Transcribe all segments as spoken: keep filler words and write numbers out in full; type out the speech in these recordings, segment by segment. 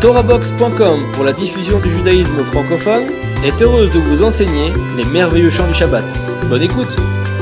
Torah box point com pour la diffusion du judaïsme francophone est heureuse de vous enseigner les merveilleux chants du Shabbat. Bonne écoute!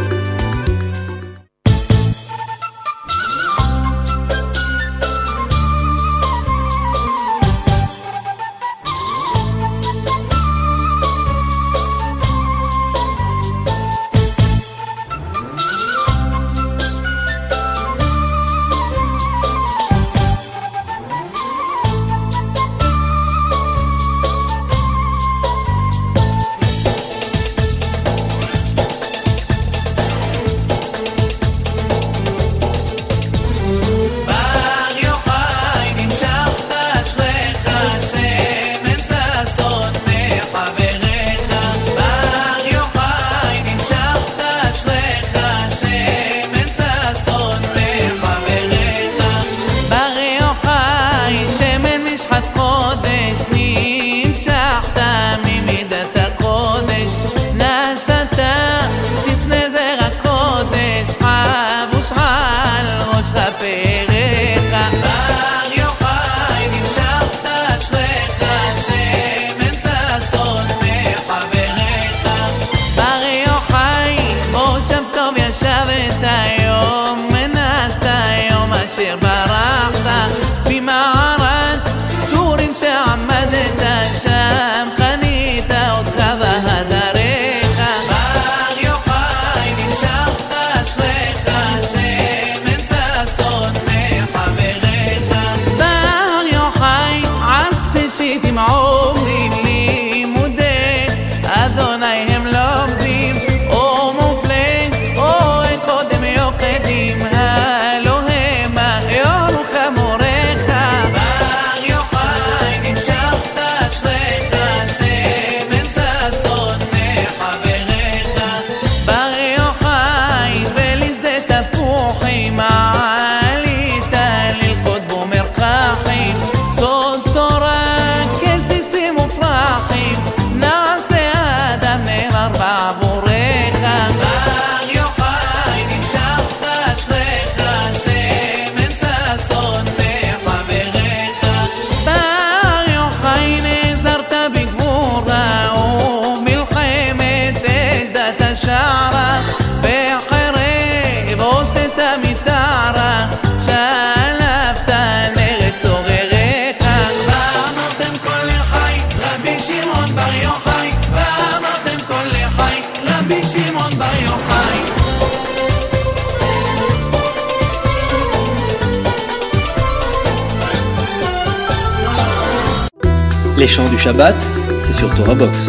Les chants du Shabbat, c'est sur Torah Box.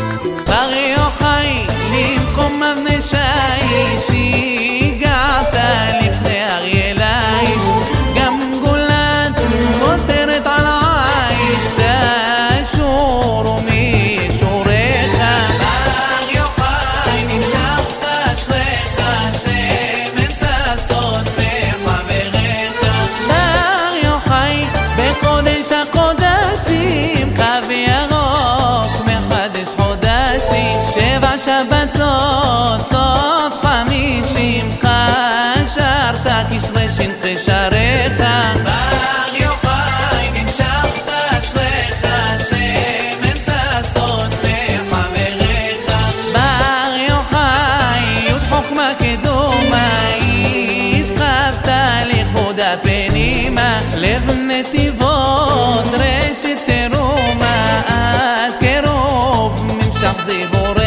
שבתות סוד חמישים חשרת כשרי שינכי שריך בר יוחאי נמשכת אשריך שמן ששון מחבריך בר יוחאי יוד חוכמה קדומה איש חפת ליחוד הפנימה לב נתיבות רשת תרומה עד קרוב ממשך זיבורך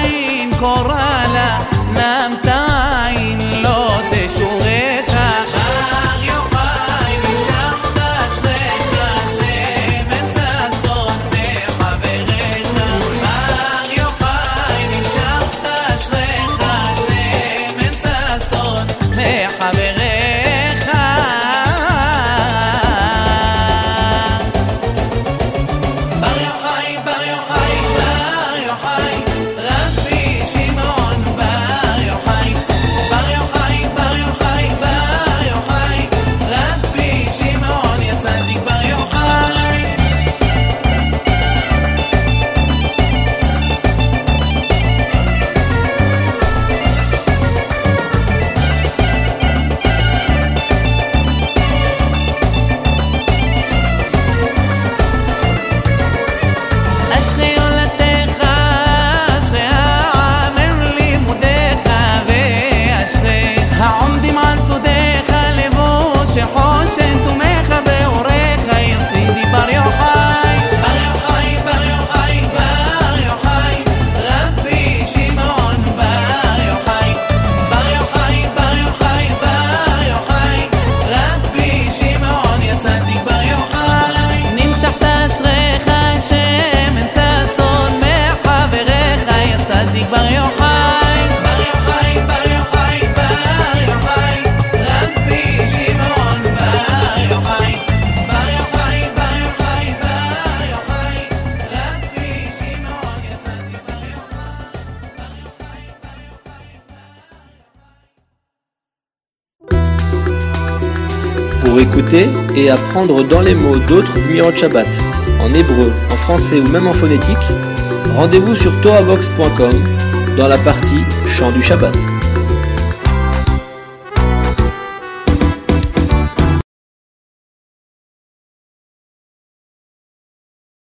קורא לה נמתיים לא תשורך Pour écouter et apprendre dans les mots d'autres Zmirot Shabbat, en hébreu, en français ou même en phonétique, rendez-vous sur torahbox point com dans la partie Chant du Shabbat.